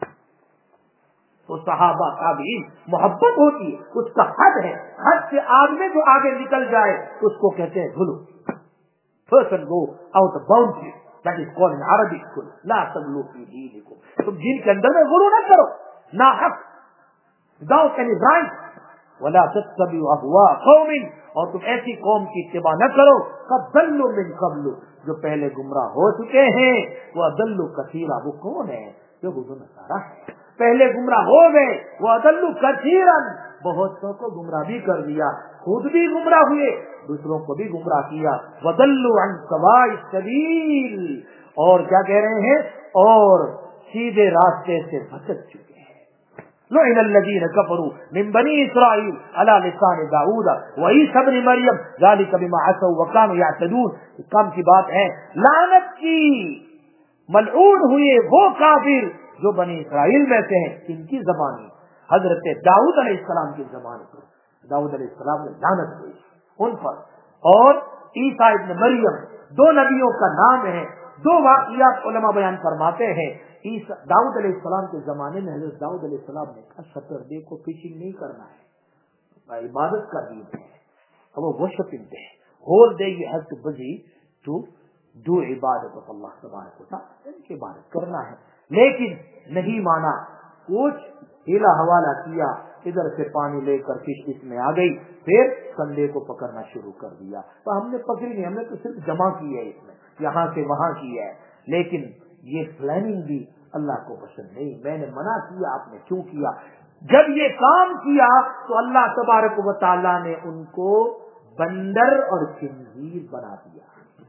तो सहाबा ताबीईन मोहब्बत होती है, उसका हद है, हद से आगे जो आगे निकल जाए उसको कहते हैं गुलू। Person go out of boundary, that is called in Arabic गुलू। ला तगलू फी दीनिकुम, तुम दीन के अंदर में गुलू न करो, ना हक विदाउट एनी राइट, वला तत्तबिउ अहवा कौमिन, और तुम ऐसी कौम की इत्तिबा न करो कद दल्लू मिन क़ब्लु, जो पहले गुमराह हो चुके हैं, वो अदल्लु कसीरा, वो कौन है? यहूद नसारा है, पहले गुमराह हो गए, वो अदल्लु कसीरन, बहुत सौ को गुमराह भी कर दिया, खुद भी गुमराह हुए, दूसरों को भी गुमराह किया। वदल्लु अन सवाइस सबील, और क्या कह रहे हैं, और सीधे रास्ते से भटक चुके हैं। लुइना अल्लज़ीना कफ़रू मिन बनी इसराइल अला लिसान दाऊद व ईसा इब्न मरियम ज़ालिका बिमा असौ व कानू यअतदून। काम की बात है, लानत की, मलऊन हुए वो काफिर जो बनी इसराइल में से हैं, इनकी ज़बानी हजरत दाऊद अलैहिस्सलाम की ज़बानी पर दाऊद अलैहिस्सलाम ने लानत हुई उन पर, और ईसा इब्न मरियम, दो नबियों का नाम है। दो वाक़ियात उलमा बयान फरमाते हैं। दाऊद अलैहिस्सलाम के जमाने में हज़रत दाऊद अलैहिस्सलाम ने कहा सैटरडे को फिशिंग नहीं करना है, इबादत का दिन है, وہ worshiping day. Whole day you have to busy to do عبادت of اللہ تبارک و تعالی، ان کی عبادت کرنا ہے. لیکن نہیں مانا، کچھ ہیلا حوالہ کیا، ادھر سے پانی لے کر فش اس میں آ گئی، پھر سنڈے کو پکڑنا شروع کر دیا. تو ہم نے پکڑی نہیں، ہم نے تو صرف جمع کی ہے، اس میں یہاں سے وہاں کی ہے. لیکن یہ پلاننگ بھی اللہ کو پسند نہیں. میں نے منع کیا، آپ نے کیوں کیا؟ جب یہ کام کیا تو اللہ تبارک و تعالیٰ نے ان کو بندر اور خنزیر بنا دیا.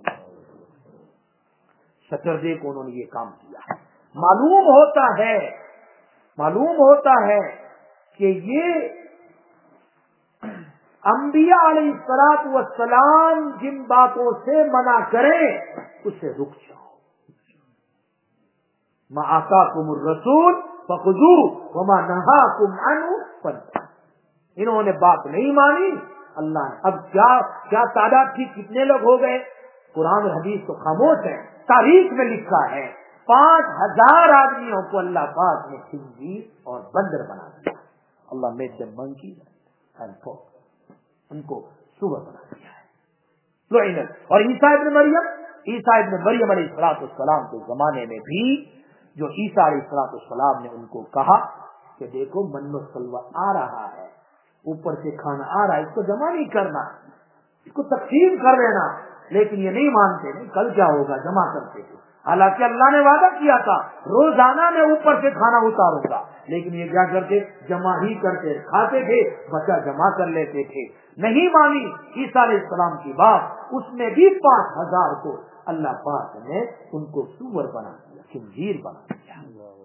سیٹرڈے کو انہوں نے یہ کام کیا. معلوم ہوتا ہے کہ یہ انبیاء علیہ الصلوۃ والسلام جن باتوں سے منع کریں اسے رک جاؤ. ما آتاکم الرسول فخذوہ وما نہاکم عنہ فانتہوا. انہوں نے بات نہیں مانی، اللہ نے اب کیا تعداد تھی، کتنے لوگ ہو گئے؟ قرآن اور حدیث تو خاموش ہے. تاریخ میں لکھا ہے 5000 آدمیوں کو اللہ پاک نے خنزیر اور بندر بنا دیا. اللہ made them monkeys and pork. ان کو سور بنا دیا ہے. اور عیسیٰ ابن مریم علیہ السلام کے زمانے میں بھی جو عیسیٰ علیہ السلام نے ان کو کہا کہ دیکھو من و سلوہ آ رہا ہے، اوپر سے کھانا آ رہا ہے، اس کو جمع نہیں کرنا، اس کو تقسیم کر لینا. لیکن یہ نہیں مانتے. نہیں، کل کیا ہوگا، جمع کرتے تھے. حالانکہ اللہ نے وعدہ کیا تھا روزانہ میں اوپر سے کھانا اتاروں گا، لیکن یہ کیا کرتے، جمع ہی کرتے، کھاتے تھے، بچہ جمع کر لیتے تھے. نہیں مانی عیسیٰ علیہ السلام کی بات. اس میں بھی 5000 کو اللہ پاک نے ان کو سور بنا دیا، خنزیر بنا دیا.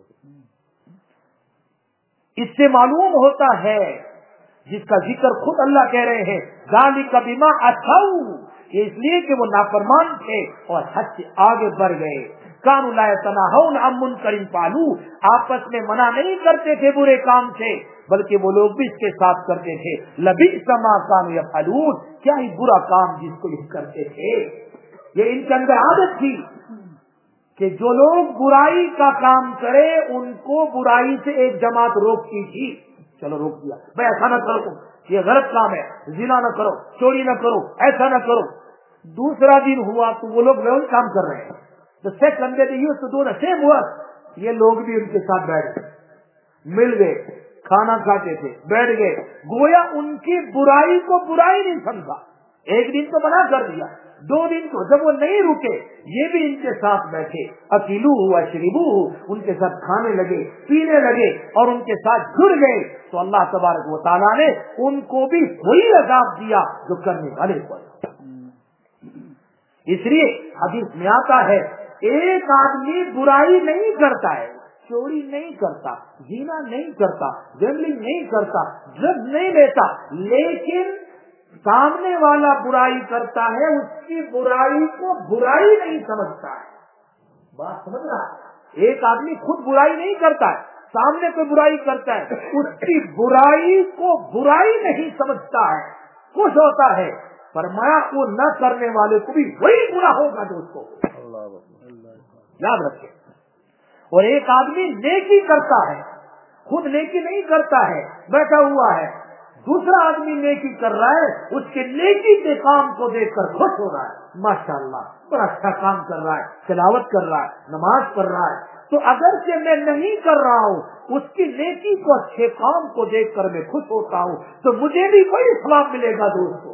اس سے معلوم ہوتا ہے، جس کا ذکر خود اللہ کہہ رہے ہیں، ذالک بما عصوا، یہ اس لیے کہ وہ نافرمان تھے اور حد سے آگے بڑھ گئے. کانوا لا یتناہون عن منکر فعلوہ، آپس میں منع نہیں کرتے تھے برے کام سے، بلکہ وہ لوگ بھی اس کے ساتھ کرتے تھے. لبئس ما کانوا یفعلون، کیا ہی برا کام جس کو یہ کرتے تھے. یہ ان کے اندر عادت تھی کہ جو لوگ برائی کا کام کرے ان کو برائی سے ایک جماعت روکتی تھی. چلو روک دیا، بھائی ایسا نہ کرو، یہ غلط کام ہے، زنا نہ کرو، چوری نہ کرو، ایسا نہ کرو. دوسرا دن ہوا تو وہ لوگ وہی کام کر رہے ہیں. The second day they used to do the same work. یہ لوگ بھی ان کے ساتھ بیٹھ گئے، مل گئے، کھانا کھاتے تھے، بیٹھ گئے. گویا ان کی برائی کو برائی نہیں سمجھا. ایک دن تو منع کر دیا، 2 دن کو جب وہ نہیں رکے یہ بھی ان کے ساتھ بیٹھے. اکلوا واشربوا، ان کے ساتھ کھانے لگے، پینے لگے اور ان کے ساتھ جڑ گئے. تو اللہ تبارک و تعالیٰ نے ان کو بھی وہی عذاب دیا جو کرنے والے کو. اس لیے حدیث میں آتا ہے ایک آدمی برائی نہیں کرتا ہے، چوری نہیں کرتا، زنا نہیں کرتا، گیمبلنگ نہیں کرتا، ڈرگ نہیں لیتا، لیکن سامنے والا برائی کرتا ہے، اس کی برائی کو برائی نہیں سمجھتا ہے. بات سمجھ رہا ہے؟ ایک آدمی خود برائی نہیں کرتا ہے، سامنے کوئی برائی کرتا ہے، اس کی برائی کو برائی نہیں سمجھتا ہے، خوش ہوتا ہے. فرمایا وہ نہ کرنے والے کو بھی وہی برا ہوگا جو اس کو یاد رکھے. اور ایک آدمی نیکی کرتا ہے، خود نیکی نہیں کرتا ہے، بیٹھا ہوا ہے، دوسرا آدمی نیکی کر رہا ہے، اس کے نیکی کے کام کو دیکھ کر خوش ہو رہا ہے، ماشاءاللہ بڑا اچھا کام کر رہا ہے، تلاوت کر رہا ہے، نماز پڑھ رہا ہے. تو اگر کہ میں نہیں کر رہا ہوں، اس کی نیکی کو، اچھے کام کو دیکھ کر میں خوش ہوتا ہوں، تو مجھے بھی کوئی ثواب ملے گا دوستو.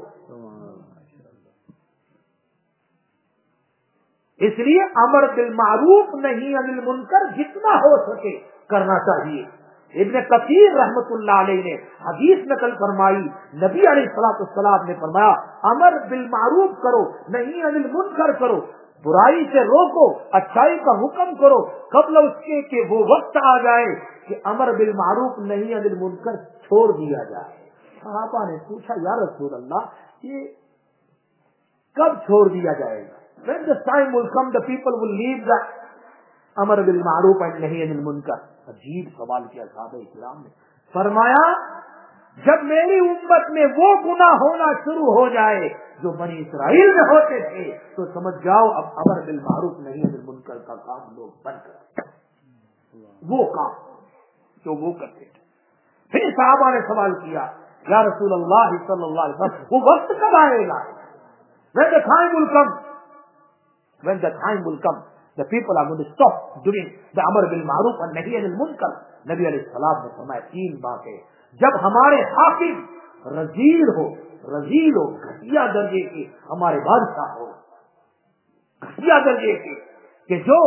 اس لیے امر بالمعروف نہیں عن المنکر جتنا ہو سکے کرنا چاہیے. ابن کثیر رحمت اللہ علیہ نے حدیث نقل فرمائی، نبی علیہ الصلوۃ والسلام نے فرمایا امر بالمعروف کرو، نہیں عن المنکر کرو، برائی سے روکو، اچھائی کا حکم کرو قبل اس کے کہ وہ وقت آ جائے کہ امر بالمعروف نہیں عن المنکر چھوڑ دیا جائے. صحابہ نے پوچھا یا رسول اللہ یہ کب چھوڑ دیا جائے گا؟ When the time will come, the people will leave the amar bil ma'ruf and nahy anil munkar. عجیب سوال کیا صحابہ کرام نے. فرمایا جب میری امت میں وہ گناہ ہونا شروع ہو جائے جو بنی اسرائیل میں ہوتے تھے تو سمجھ جاؤ اب امر بالمعروف نہی انل منکر کا کام لوگ بند کر وہ کام جو وہ کرتے تھے. پھر صحابہ نے سوال کیا یا رسول اللہ صلی اللہ علیہ وسلم وہ وقت کب آئے گا؟ when the time will come, the people are going to stop doing the amr bil ma'ruf and nahy anil munkar. نبی علیہ السلام نے فرمایا 3 باتیں جب ہمارے حاکم رذیل ہو گھٹیا درجے کے، ہمارے بادشاہ ہو گھٹیا درجے کے، کہ جو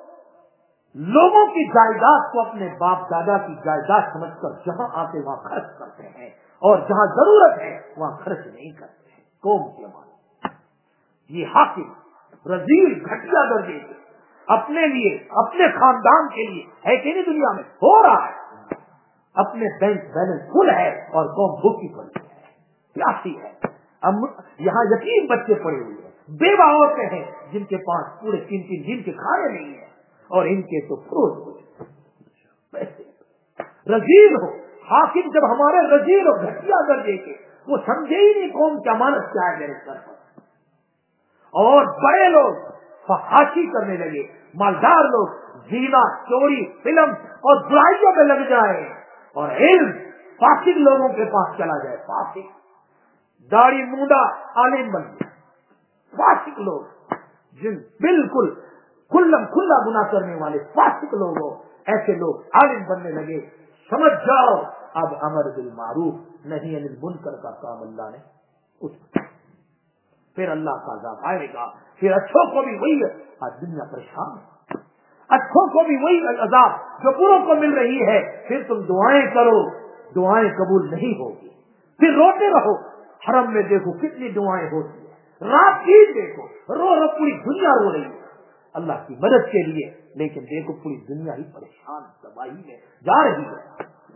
لوگوں کی جائیداد کو اپنے باپ دادا کی جائیداد سمجھ کر جہاں آتے وہاں خرچ کرتے ہیں اور جہاں ضرورت ہے وہاں خرچ نہیں کرتے ہیں، قوم کی امانت۔ یہ حاکم رذیل گھٹیا درجے کے اپنے لیے اپنے خاندان کے لیے ہے کہ نہیں دنیا میں ہو رہا ہے، اپنے بینک بیلنس فل ہے اور قوم بھوکی پڑی ہے، پیاسی ہے، یہاں یتیم بچے پڑے ہوئے ہیں، بیوہ عورتیں ہیں جن کے پاس پورے 3 دن کے کھانے نہیں ہیں اور ان کے تو فروز ہوئے پیسے۔ رذیل ہو حاکم جب ہمارے رذیل ہو گھٹیا درجے کے، وہ سمجھے ہی نہیں قوم کی امانت کیا ہے میرے سر پر، اور بڑے لوگ فحاشی کرنے لگے، مالدار لوگ زینا چوری فلم اور برائیوں میں لگ جائے اور علم فاسق لوگوں کے پاس چلا جائے، فاسق داڑھی مونڈا عالم بن گئے، فاسق لوگ جن بالکل کھلا گناہ کرنے والے فاسق لوگ ہو، ایسے لوگ عالم بننے لگے، سمجھ جاؤ اب امر بالمعروف نہی انل منکر کا کام اللہ نے اٹھا، پھر اللہ کا عذاب آئے گا، پھر اچھوں کو بھی وہی، آج دنیا پریشان ہے، اچھوں کو بھی وہی عذاب جو بروں کو مل رہی ہے، پھر تم دعائیں کرو دعائیں قبول نہیں ہوگی، پھر روتے رہو، حرم میں دیکھو کتنی دعائیں ہوتی ہیں، رات کی دیکھو رو پوری دنیا رو رہی ہے اللہ کی مدد کے لیے، لیکن دیکھو پوری دنیا ہی پریشان تباہی میں جا رہی ہے۔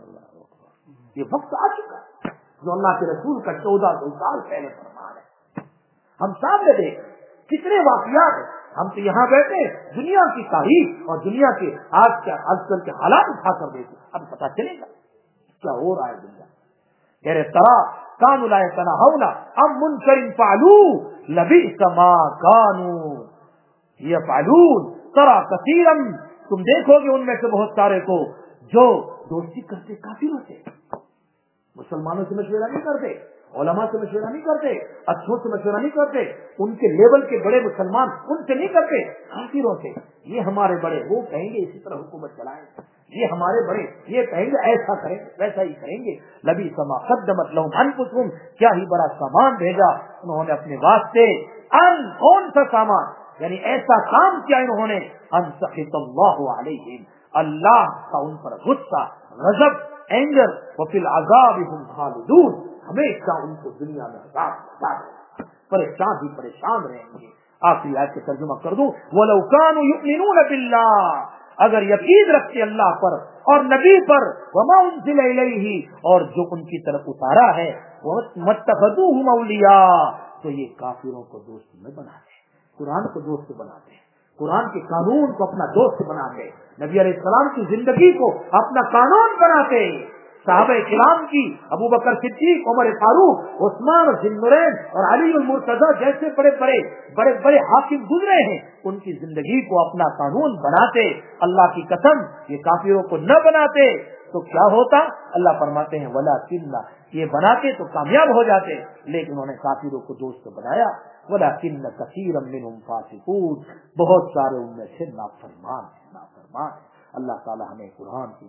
یہ وقت آ چکا ہے جو اللہ کے رسول کا 1400 سال پہلے فرمان ہے، ہم سامنے دیکھ کتنے واقعات ہیں، ہم تو یہاں بیٹھے دنیا کی تاریخ اور دنیا کے آج کل کے حالات اٹھا کر دیکھیں، اب پتہ چلے گا کیا ہو رہا ہے دنیا۔ کہہ رہے ترا کانوا لا یتناہون عن منکر فعلوہ لبئس ما کانوا یفعلون، ترا کثیرا تم دیکھو گے ان میں سے بہت سارے کو جو دوستی کرتے کافروں سے، مسلمانوں سے مشورہ نہیں کرتے، علماء سے مشورہ نہیں کرتے، اچھوں سے مشورہ نہیں کرتے، ان کے لیول کے بڑے مسلمان ان سے نہیں کرتے، کافروں سے۔ یہ ہمارے بڑے وہ کہیں گے اسی طرح حکومت چلائیں، یہ ہمارے بڑے یہ کہیں گے ایسا کریں ویسا ہی کریں گے، لبئس ما قدمت لهم انفسهم، کیا ہی بڑا سامان بھیجا انہوں نے اپنے واسطے، کون سا سامان، یعنی ایسا کام کیا انہوں نے، ان سخط اللہ علیہم، اللہ کا ان پر غصہ، غضب، اینگر، وفی العذاب هم خالدون، ہمیشہ ان کو دنیا میں عذاب پریشان ہی پریشان رہیں گے۔ آخری آیت کا ترجمہ کر دوں، وَلَوْ كَانُوا يُؤْمِنُونَ بِاللَّهِ، اگر یقین رکھتے اللہ پر اور نبی پر، وَمَا أُنزِلَ إِلَيْهِ، اور جو ان کی طرف اتارا ہے، وَاتَّخَذُوهُمْ أَوْلِيَاءَ، تو یہ کافروں کو دوست نہ بناتے، قرآن کو دوست بناتے ہیں، قرآن کے قانون کو اپنا دوست بناتے، نبی علیہ السلام کی زندگی کو اپنا قانون بناتے، صحابہ کرام کی ابو بکر صدیق، عمر فاروق، عثمان ذوالنورین اور علی المرتضی جیسے بڑے بڑے حاکم گزرے ہیں، ان کی زندگی کو اپنا قانون بناتے، اللہ کی قسم یہ کافروں کو نہ بناتے تو کیا ہوتا؟ اللہ فرماتے ہیں ولکن، یہ بناتے تو کامیاب ہو جاتے، لیکن انہوں نے کافروں کو دوست بنایا، ولکن کثیرا منهم فاسقون، بہت سارے ان میں سے نافرمان ہیں۔ اللہ تعالی ہمیں قرآن کی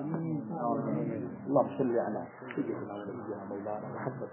اللہم صلی علی سیدنا ونبینا مولانا محمد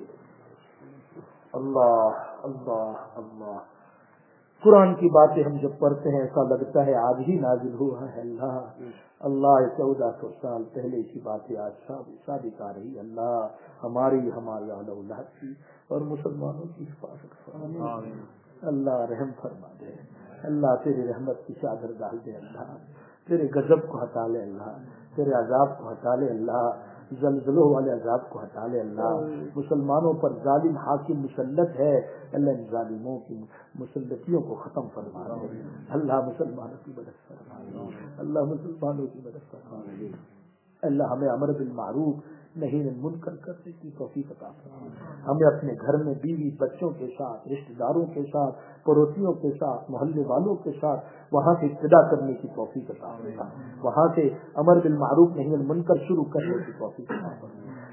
اللہ اللہ اللہ۔ قرآن کی باتیں ہم جب پڑھتے ہیں ایسا لگتا ہے آج ہی نازل ہوا ہے، اللہ اللہ 1400 سال پہلے کی باتیں آج ثابت آ رہی، اللہ ہماری اولاد کی اور مسلمانوں کی حفاظت فرما، اللہ رحم فرما دے، اللہ تیری رحمت کی چادر ڈال دے، اللہ تیرے غضب کو ہٹا لے، اللہ تیرے عذاب کو ہٹا لے، اللہ زلزلوں والے عذاب کو ہٹا لے، اللہ مسلمانوں پر ظالم حاکم مسلط ہے، اللہ ان ظالموں کی مسلطیوں کو ختم فرما دے، اللہ مسلمانوں کی مدد فرما دے، اللہ مسلمانوں کی مدد فرما دے، اللہ ہمیں امر بالمعروف نہی عن المنکر کرنے کی توفیق عطا فرما، ہمیں اپنے گھر میں بیوی بچوں کے ساتھ، رشتہ داروں کے ساتھ، پڑوسیوں کے ساتھ، محلے والوں کے ساتھ وہاں سے ابتدا کرنے کی توفیق عطا فرما، وہاں سے امر بالمعروف نہی عن المنکر شروع کرنے کی توفیق عطا فرما۔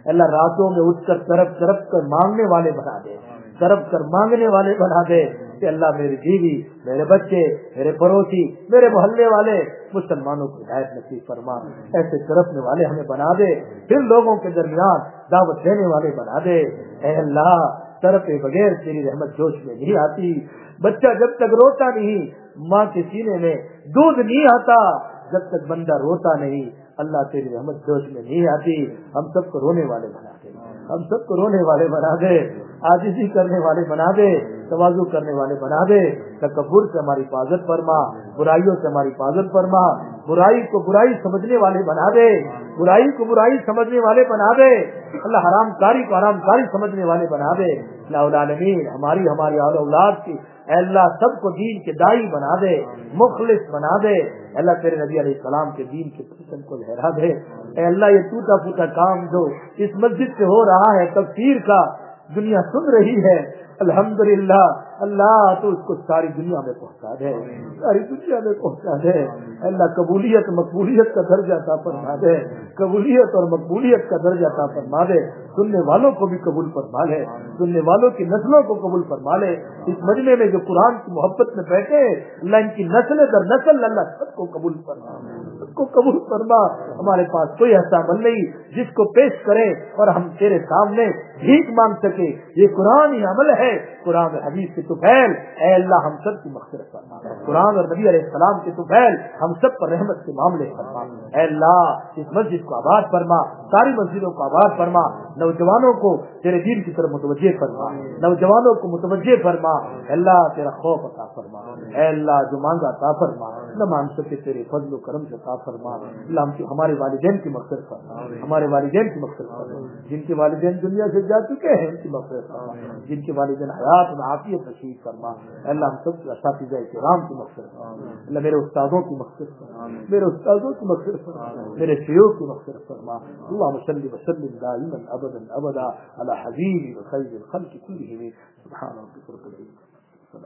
اللہ راتوں میں اٹھ کر تڑپ تڑپ کر مانگنے والے بنا دے، تڑپ کر مانگنے والے بنا دے کہ اللہ میری بیوی، میرے بچے، میرے پڑوسی، میرے محلے والے مسلمانوں کو ہدایت نصیب فرما، ایسے تڑپنے والے ہمیں بنا دے، پھر لوگوں کے درمیان دعوت دینے والے بنا دے۔ اے اللہ تڑپے بغیر تیری رحمت جوش میں نہیں آتی، بچہ جب تک روتا نہیں، ماں کے سینے میں دودھ نہیں آتا، جب تک بندہ روتا نہیں اللہ تیری رحمت جوش میں نہیں آتی۔ ہم سب کو رونے والے بنا دے، ہم سب کو رونے والے بنا دے، عاجزی کرنے والے بنا دے، تواضع کرنے والے بنا دے، تکبر سے ہماری حفاظت فرما، برائیوں سے ہماری حفاظت فرما، برائی کو برائی سمجھنے والے بنا دے، برائی کو برائی سمجھنے والے بنا دے، اللہ حرام کاری کو حرام کاری سمجھنے والے بنا دے۔ اللہ العالمین ہماری اولاد کی اے اللہ سب کو دین کے دائی بنا دے، مخلص بنا دے، اللہ تیرے نبی علیہ السلام کے دین کے پرچم کو لہرا دے۔ اے اللہ یہ ٹوٹا پھوٹا کام جو اس مسجد سے ہو رہا ہے تفسیر کا، دنیا سن رہی ہے، الحمدللہ اللہ تو اس کو ساری دنیا میں پہنچا دے، ساری دنیا میں پہنچا دے۔ اللہ قبولیت مقبولیت کا درجہ عطا فرما دے، قبولیت اور مقبولیت کا درجہ عطا فرما دے، سننے والوں کو بھی قبول فرما لے، سننے والوں کی نسلوں کو قبول فرما لے۔ اس مجمع میں جو قرآن کی محبت میں بیٹھے اللہ ان کی نسل در نسل اللہ سب کو قبول فرما، سب کو قبول فرما۔ ہمارے پاس کوئی ایسا عمل نہیں جس کو پیش کرے اور ہم تیرے سامنے بھیک مانگ سکے، یہ قرآن ہی عمل ہے، قرآن اور حدیث کے طفیل اے اللہ ہم سب کی مغفرت فرما، قرآن اور نبی علیہ السلام کے طفیل ہم سب پر رحمت کے معاملے فرما۔ اے اللہ اس مسجد کو آباد فرما، ساری مسجدوں کو آباد فرما، نوجوانوں کو تیرے دین کی طرف متوجہ فرما، نوجوانوں کو متوجہ فرما۔ اے اللہ تیرا خوف عطا فرما، اے اللہ جو مانگا عطا فرما، نہ مانگ سکے تیرے فضل و کرم سے عطا فرما۔ اللہ ہمارے والدین کی مغفرت فرما، ہمارے والدین کی مغفرت فرما، جن کے والدین دنیا سے جا چکے ہیں ان کی مغفرت فرما، جن کے والدین حیات میں عافیت نصیب فرما۔ اے اللہ ہم سب کے اساتذہ کرام کی مغفرت فرما، اللہ میرے استادوں کی مغفرت فرما، میرے استادوں کی مغفرت فرما، میرے شیوخ کی مغفرت فرما۔ اللهم صل وسلم دائما ابدا ابدا على حبيب خير الخلق كلهم سبحان ربك رب العزة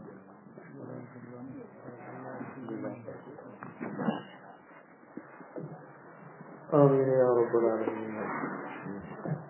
آمين يا رب العالمين۔